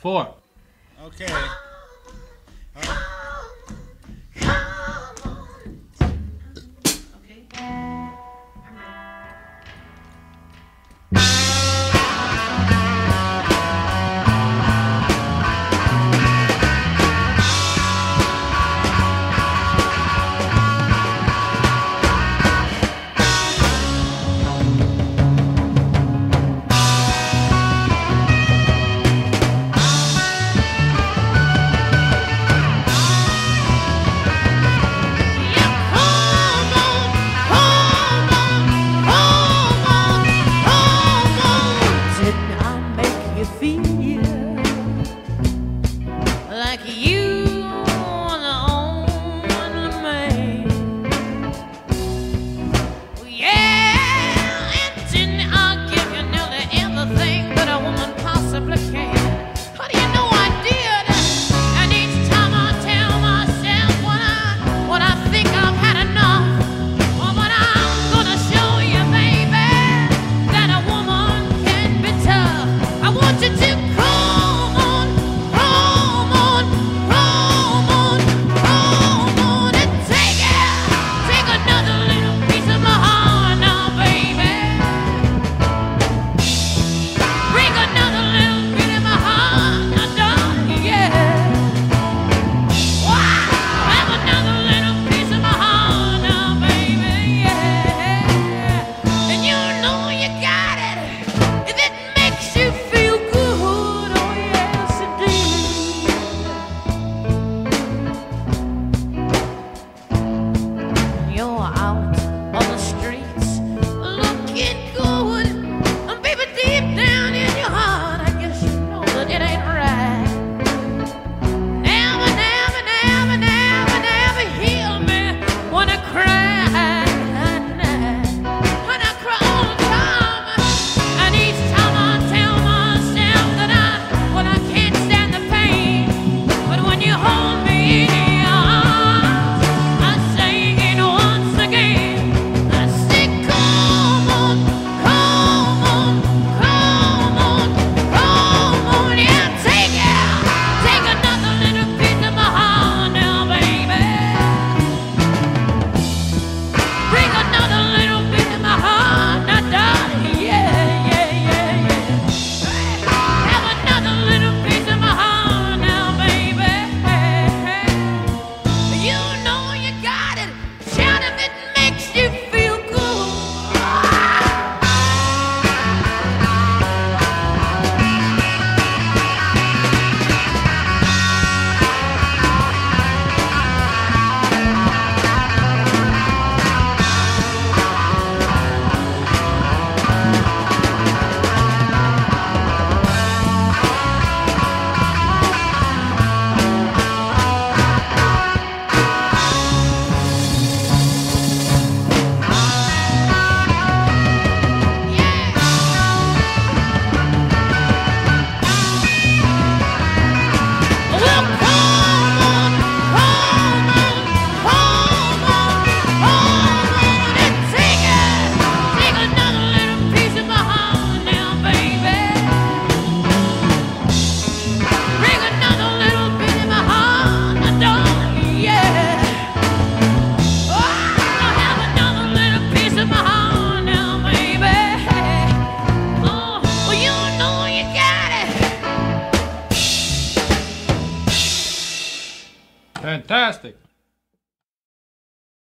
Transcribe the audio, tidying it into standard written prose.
4. Okay. Like you are the only man. Well, yeah, and didn't I give you nearly everything that a woman possibly can? But you know I did, and each time I tell myself when I think I've had enough, oh, but I'm gonna show you, baby, that a woman can be tough. I want you to come on, come on, come on, come on, and take another little piece of my heart now, baby. Bring another little bit of my heart now, darling, yeah. Wow, have another little piece of my heart now, baby, yeah. And you know you got it if it makes you feel good, oh yes indeed. You're out on the streets looking good, and baby, deep down in your heart, I guess you know that it ain't right. Never, never, never, never, never heal me when I cry. When I cry all the time, and each time I tell myself that I can't stand the pain. But when you hold me in your arms, I sing it once again. I say, come on, come on, come on, come on, yeah, take another little piece of my heart now, baby. Bring another little bit of my heart now, darling, yeah, yeah, yeah, yeah. Have another little piece of my heart now, baby. You know you got it. Shout if it makes you feel good. Well, come on, come on, come on, come on, and take another little piece of my heart now, baby. Bring another little bit of my heart now, darling, yeah. Oh, have another little piece of my heart now, baby. Oh, well, you know you got it. Fantastic.